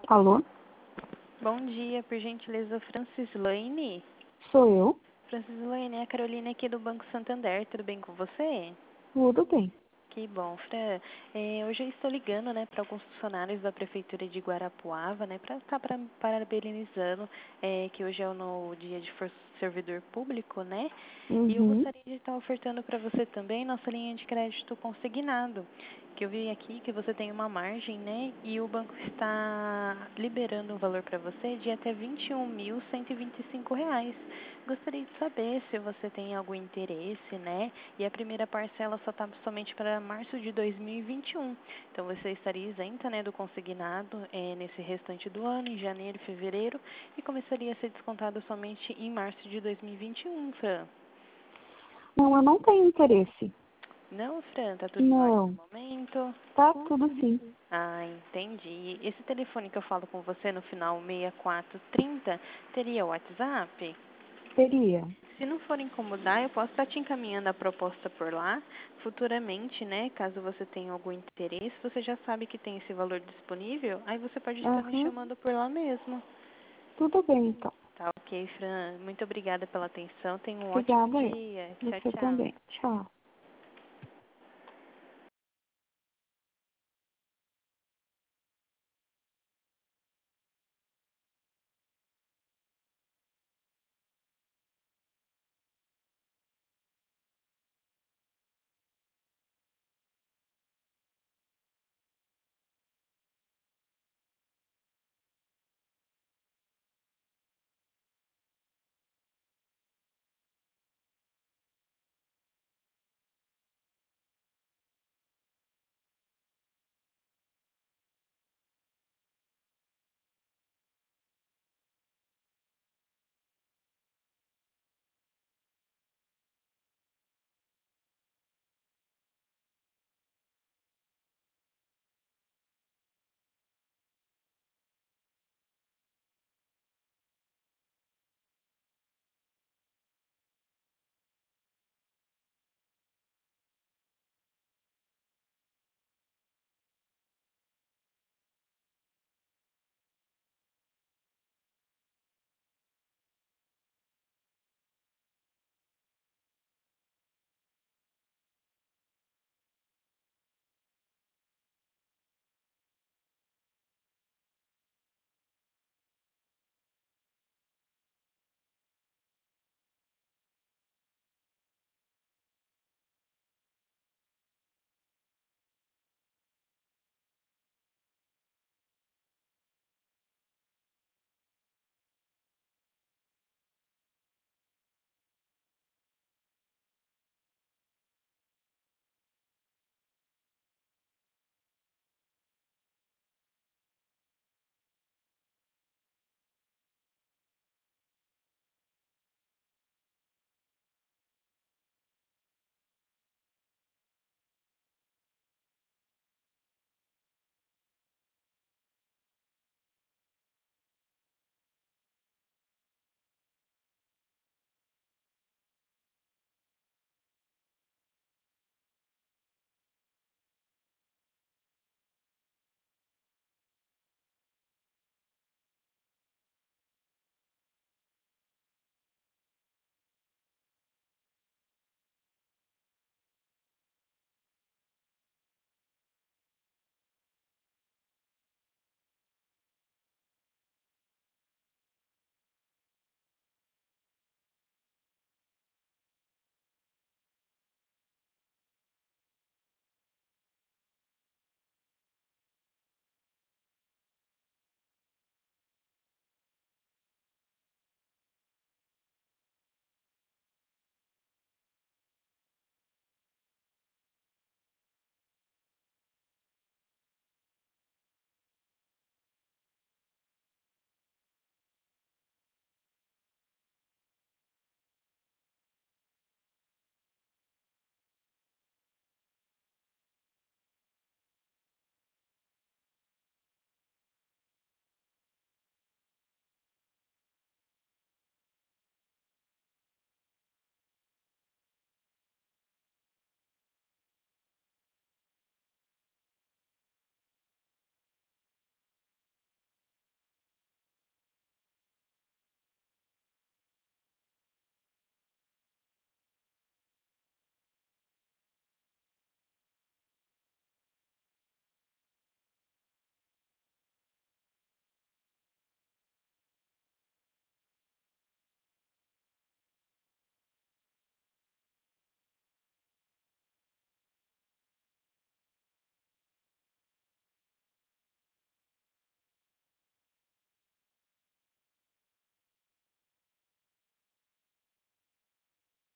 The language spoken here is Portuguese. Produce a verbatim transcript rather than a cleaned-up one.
Alô? Bom dia, por gentileza, Francislane. Sou eu? Francislane, é a Carolina aqui do Banco Santander, tudo bem com você? Tudo bem. Que bom, Fran. É, hoje eu estou ligando, né, para alguns funcionários da Prefeitura de Guarapuava, né, para estar pra, parabenizando, é, que hoje é o no dia de for- servidor público, né? E eu Uhum. gostaria de estar ofertando para você também nossa linha de crédito consignado, que eu vi aqui que você tem uma margem, né? E o banco está liberando um valor para você de até vinte e um mil cento e vinte e cinco reais. Gostaria de saber se você tem algum interesse, né? E a primeira parcela só está somente para março de dois mil e vinte e um. Então você estaria isenta, né, do consignado é, nesse restante do ano, em janeiro e fevereiro, e começaria a ser descontado somente em março de dois mil e vinte e um, Fran. Não, eu não tenho interesse. Não, Fran, tá tudo em ordem Não. no momento? Tá tudo sim. Ah, entendi. Esse telefone que eu falo com você no final sessenta e quatro trinta teria WhatsApp? Teria. Se não for incomodar, eu posso estar te encaminhando a proposta por lá. Futuramente, né, caso você tenha algum interesse, você já sabe que tem esse valor disponível, aí você pode estar me Aham. chamando por lá mesmo. Tudo bem, então. Tá ok, Fran. Muito obrigada pela atenção. Tenha um ótimo Obrigada eu. dia. Tchau, Você tchau. também. Tchau.